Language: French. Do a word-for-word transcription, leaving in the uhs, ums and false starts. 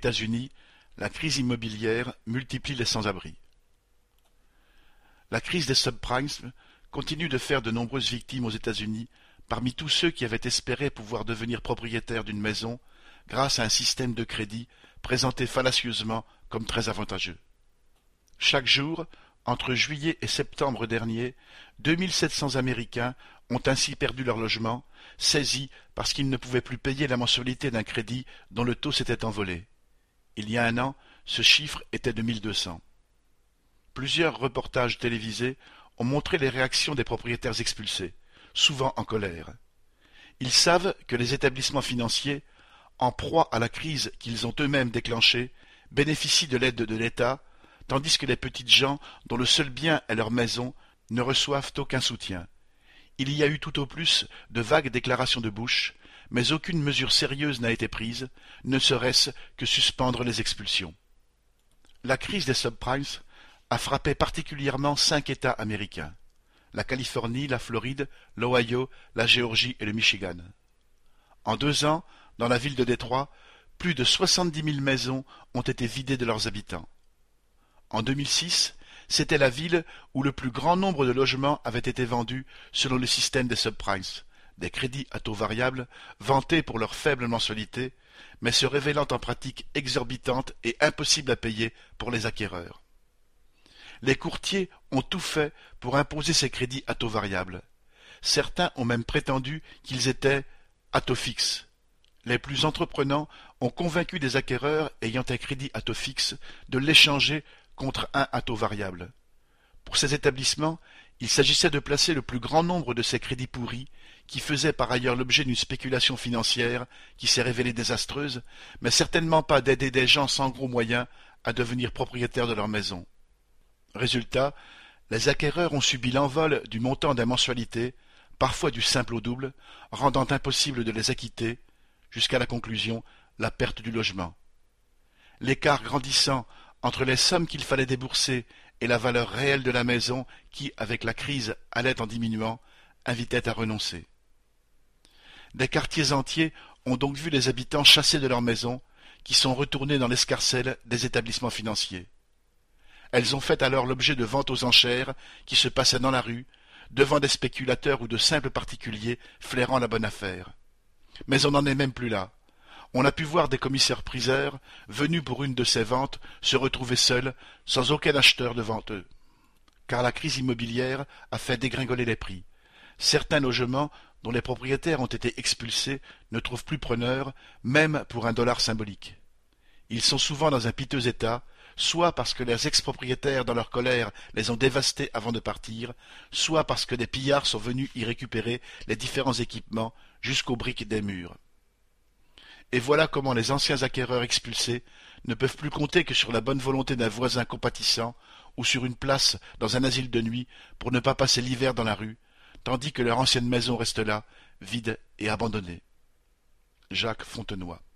États-Unis, la crise immobilière multiplie les sans-abri. La crise des subprimes continue de faire de nombreuses victimes aux États-Unis, parmi tous ceux qui avaient espéré pouvoir devenir propriétaires d'une maison grâce à un système de crédit présenté fallacieusement comme très avantageux. Chaque jour, entre juillet et septembre dernier, deux mille sept cents Américains ont ainsi perdu leur logement, saisis parce qu'ils ne pouvaient plus payer la mensualité d'un crédit dont le taux s'était envolé. Il y a un an, ce chiffre était de mille deux cents. Plusieurs reportages télévisés ont montré les réactions des propriétaires expulsés, souvent en colère. Ils savent que les établissements financiers, en proie à la crise qu'ils ont eux-mêmes déclenchée, bénéficient de l'aide de l'État, tandis que les petites gens, dont le seul bien est leur maison, ne reçoivent aucun soutien. Il y a eu tout au plus de vagues déclarations de bouche, mais aucune mesure sérieuse n'a été prise, ne serait-ce que suspendre les expulsions. La crise des subprimes a frappé particulièrement cinq États américains: la Californie, la Floride, l'Ohio, la Géorgie et le Michigan. En deux ans, dans la ville de Détroit, plus de soixante-dix mille maisons ont été vidées de leurs habitants. En deux mille six, c'était la ville où le plus grand nombre de logements avaient été vendus selon le système des subprimes, des crédits à taux variables vantés pour leur faible mensualité, mais se révélant en pratique exorbitante et impossible à payer pour les acquéreurs. Les courtiers ont tout fait pour imposer ces crédits à taux variables. Certains ont même prétendu qu'ils étaient à taux fixe. Les plus entreprenants ont convaincu des acquéreurs ayant un crédit à taux fixe de l'échanger contre un à taux variable. Pour ces établissements, il s'agissait de placer le plus grand nombre de ces crédits pourris, qui faisaient par ailleurs l'objet d'une spéculation financière qui s'est révélée désastreuse, mais certainement pas d'aider des gens sans gros moyens à devenir propriétaires de leur maison. Résultat, les acquéreurs ont subi l'envol du montant des mensualités, parfois du simple au double, rendant impossible de les acquitter, jusqu'à la conclusion, la perte du logement. L'écart grandissant entre les sommes qu'il fallait débourser et la valeur réelle de la maison qui, avec la crise, allait en diminuant, invitait à renoncer. Des quartiers entiers ont donc vu les habitants chassés de leurs maisons, qui sont retournés dans l'escarcelle des établissements financiers. Elles ont fait alors l'objet de ventes aux enchères qui se passaient dans la rue, devant des spéculateurs ou de simples particuliers flairant la bonne affaire. Mais on n'en est même plus là. On a pu voir des commissaires-priseurs, venus pour une de ces ventes, se retrouver seuls, sans aucun acheteur devant eux. Car la crise immobilière a fait dégringoler les prix. Certains logements, dont les propriétaires ont été expulsés, ne trouvent plus preneur, même pour un dollar symbolique. Ils sont souvent dans un piteux état, soit parce que leurs ex-propriétaires, dans leur colère, les ont dévastés avant de partir, soit parce que des pillards sont venus y récupérer les différents équipements jusqu'aux briques des murs. Et voilà comment les anciens acquéreurs expulsés ne peuvent plus compter que sur la bonne volonté d'un voisin compatissant ou sur une place dans un asile de nuit pour ne pas passer l'hiver dans la rue, tandis que leur ancienne maison reste là, vide et abandonnée. Jacques Fontenoy.